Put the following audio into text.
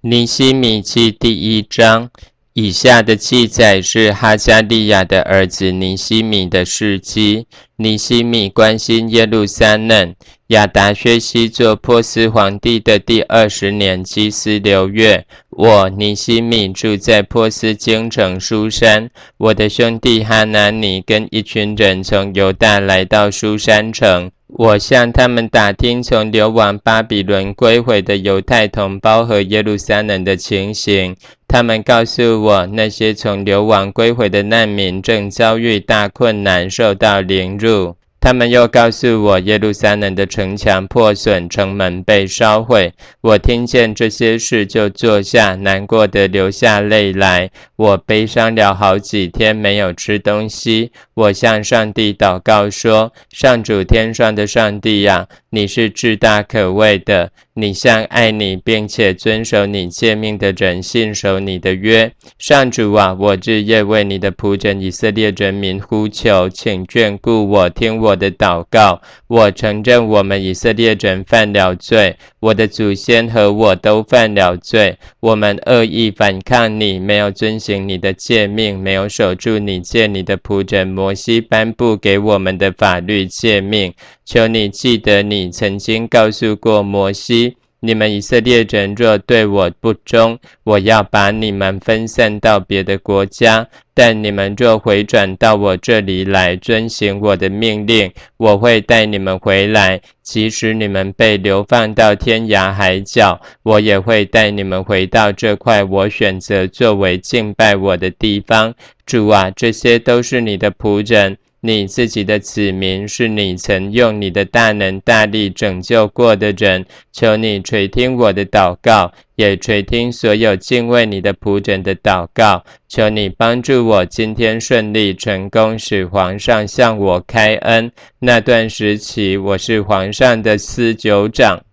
尼希米记第1章，以下的记载是哈加利亚的儿子尼希米的事迹。尼希米关心耶路撒冷。亚达薛西做波斯皇帝的第20年基斯流月，我尼希米住在波斯京城书珊。我的兄弟哈拿尼跟一群人从犹大来到书珊城。我向他们打听从流亡巴比伦归回的犹太同胞和耶路撒冷的情形。他们告诉我，那些从流亡归回的难民正遭遇大困难，受到凌辱。他们又告诉我，耶路撒冷的城墙破损，城门被烧毁。我听见这些事就坐下，难过的流下泪来。我悲伤了好几天，没有吃东西。我向上帝祷告说：上主天上的上帝呀，你是至大可畏的，你向爱你并且遵守你诫命的人信守你的约。上主啊，我日夜为你的仆人以色列人民呼求，请眷顾我，听我的祷告。我承认我们以色列人犯了罪，我的祖先和我都犯了罪。我们恶意反抗你，没有遵行你的诫命，没有守住你借你的仆人摩西颁布给我们的法律诫命。求你记得你曾经告诉过摩西，你们以色列人若对我不忠，我要把你们分散到别的国家。但你们若回转到我这里来，遵行我的命令，我会带你们回来。即使你们被流放到天涯海角，我也会带你们回到这块我选择作为敬拜我的地方。主啊，这些都是你的仆人，你自己的子民，是你曾用你的大能大力拯救过的人。求你垂听我的祷告，也垂听所有敬畏你的仆人的祷告。求你帮助我今天顺利成功，使皇上向我开恩。那段时期，我是皇上的司酒长。